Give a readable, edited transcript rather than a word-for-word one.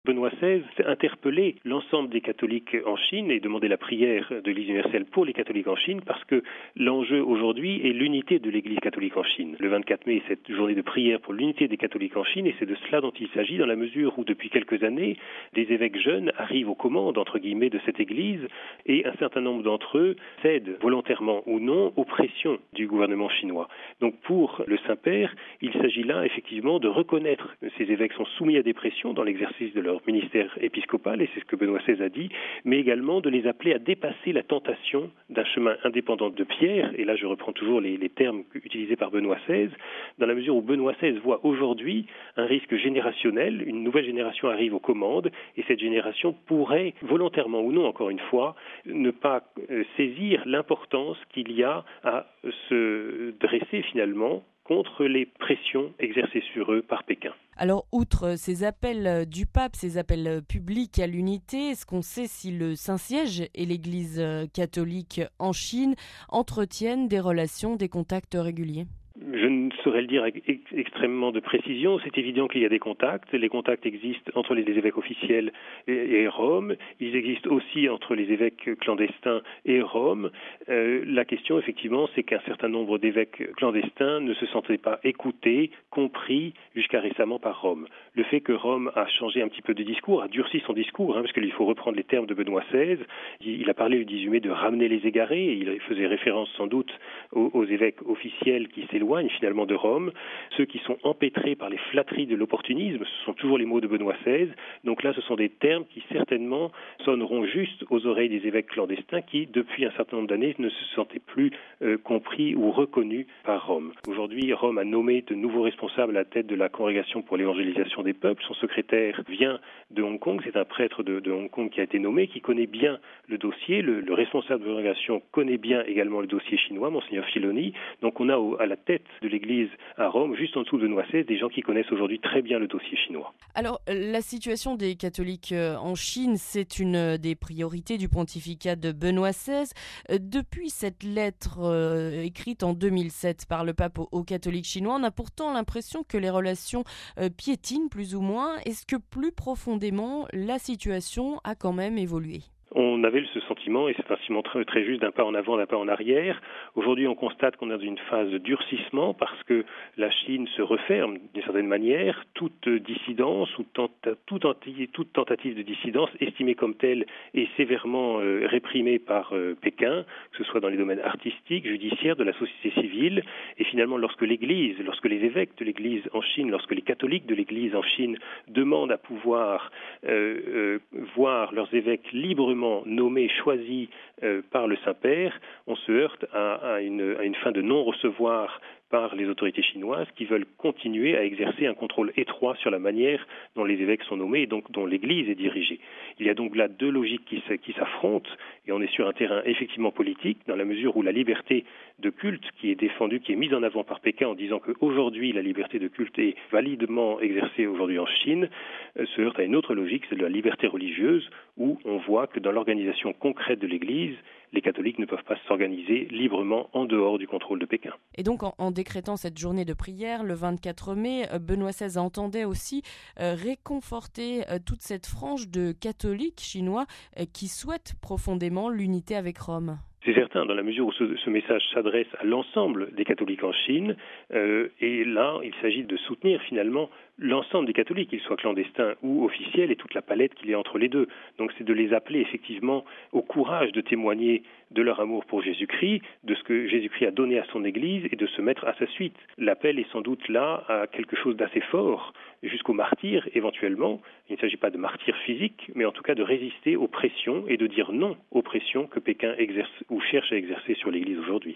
Benoît XVI interpellait l'ensemble des catholiques en Chine et demandait la prière de l'Église universelle pour les catholiques en Chine parce que l'enjeu aujourd'hui est l'unité de l'Église catholique en Chine. Le 24 mai est cette journée de prière pour l'unité des catholiques en Chine et c'est de cela dont il s'agit dans la mesure où depuis quelques années, des évêques jeunes arrivent aux commandes, entre guillemets, de cette Église et un certain nombre d'entre eux cèdent volontairement ou non aux pressions du gouvernement chinois. Donc pour le Saint-Père, il s'agit là effectivement de reconnaître que ces évêques sont soumis à des pressions dans l'exercice de leur ministère épiscopal, et c'est ce que Benoît XVI a dit, mais également de les appeler à dépasser la tentation d'un chemin indépendant de Pierre, et là je reprends toujours les termes utilisés par Benoît XVI, dans la mesure où Benoît XVI voit aujourd'hui un risque générationnel, une nouvelle génération arrive aux commandes, et cette génération pourrait, volontairement ou non encore une fois, ne pas saisir l'importance qu'il y a à se dresser finalement contre les pressions exercées sur eux par Pékin. Alors, outre ces appels du pape, ces appels publics à l'unité, est-ce qu'on sait si le Saint-Siège et l'Église catholique en Chine entretiennent des relations, des contacts réguliers ? Je ne saurais le dire avec extrêmement de précision. C'est évident qu'il y a des contacts. Les contacts existent entre les évêques officiels et Rome. Ils existent aussi entre les évêques clandestins et Rome. La question, effectivement, c'est qu'un certain nombre d'évêques clandestins ne se sentaient pas écoutés, compris jusqu'à récemment par Rome. Le fait que Rome a changé un petit peu de discours, a durci son discours, parce qu'il faut reprendre les termes de Benoît XVI. Il a parlé le 18 mai de ramener les égarés. Et il faisait référence sans doute aux évêques officiels qui s'éloignent finalement de Rome. Ceux qui sont empêtrés par les flatteries de l'opportunisme, ce sont toujours les mots de Benoît XVI. Donc là, ce sont des termes qui certainement sonneront juste aux oreilles des évêques clandestins qui, depuis un certain nombre d'années, ne se sentaient plus compris ou reconnus par Rome. Aujourd'hui, Rome a nommé de nouveaux responsables à la tête de la Congrégation pour l'évangélisation des peuples. Son secrétaire vient de Hong Kong. C'est un prêtre de Hong Kong qui a été nommé, qui connaît bien le dossier. Le responsable de la congrégation connaît bien également le dossier chinois, Monseigneur Filoni. Donc on a à la tête de l'Église à Rome, juste en dessous de Benoît XVI, des gens qui connaissent aujourd'hui très bien le dossier chinois. Alors, la situation des catholiques en Chine, c'est une des priorités du pontificat de Benoît XVI. Depuis cette lettre écrite en 2007 par le pape aux catholiques chinois, on a pourtant l'impression que les relations piétinent plus ou moins. Est-ce que plus profondément, la situation a quand même évolué ? On avait ce sentiment, et c'est un sentiment très, très juste, d'un pas en avant, d'un pas en arrière. Aujourd'hui, on constate qu'on est dans une phase de durcissement parce que la Chine se referme d'une certaine manière. Toute dissidence ou toute tentative de dissidence estimée comme telle est sévèrement réprimée par Pékin, que ce soit dans les domaines artistiques, judiciaires, de la société civile. Et finalement, lorsque les évêques de l'Église en Chine, lorsque les catholiques de l'Église en Chine demandent à pouvoir voir leurs évêques librement nommés, choisis par le Saint-Père, on se heurte à une fin de non-recevoir par les autorités chinoises qui veulent continuer à exercer un contrôle étroit sur la manière dont les évêques sont nommés et donc dont l'Église est dirigée. Il y a donc là deux logiques qui s'affrontent et on est sur un terrain effectivement politique dans la mesure où la liberté de culte qui est défendue, qui est mise en avant par Pékin en disant qu'aujourd'hui la liberté de culte est validement exercée aujourd'hui en Chine, se heurte à une autre logique, c'est de la liberté religieuse où on voit que dans l'organisation concrète de l'Église, les catholiques ne peuvent pas s'organiser librement en dehors du contrôle de Pékin. Et donc, en décrétant cette journée de prière, le 24 mai, Benoît XVI entendait aussi réconforter toute cette frange de catholiques chinois qui souhaitent profondément l'unité avec Rome. C'est certain, dans la mesure où ce message s'adresse à l'ensemble des catholiques en Chine, et là, il s'agit de soutenir finalement l'ensemble des catholiques, qu'ils soient clandestins ou officiels, et toute la palette qu'il y a entre les deux. Donc c'est de les appeler effectivement au courage de témoigner de leur amour pour Jésus-Christ, de ce que Jésus-Christ a donné à son Église, et de se mettre à sa suite. L'appel est sans doute là à quelque chose d'assez fort, jusqu'au martyr éventuellement. Il ne s'agit pas de martyr physique, mais en tout cas de résister aux pressions et de dire non aux pressions que Pékin exerce ou cherche à exercer sur l'Église aujourd'hui.